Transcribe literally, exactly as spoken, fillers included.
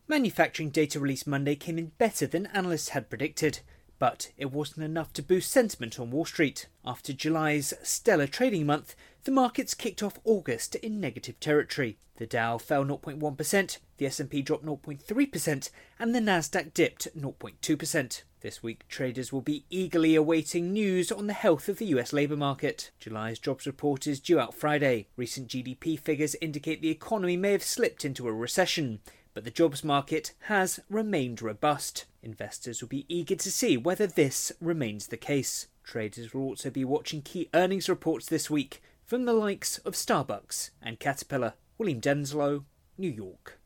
Manufacturing data released Monday came in better than analysts had predicted, but it wasn't enough to boost sentiment on Wall Street. After July's stellar trading month, the markets kicked off August in negative territory. The Dow fell zero point one percent, the S and P dropped zero point three percent, and the Nasdaq dipped zero point two percent. This week, traders will be eagerly awaiting news on the health of the U S labour market. July's jobs report is due out Friday. Recent G D P figures indicate the economy may have slipped into a recession, but the jobs market has remained robust. Investors will be eager to see whether this remains the case. Traders will also be watching key earnings reports this week from the likes of Starbucks and Caterpillar. William Denslow, New York.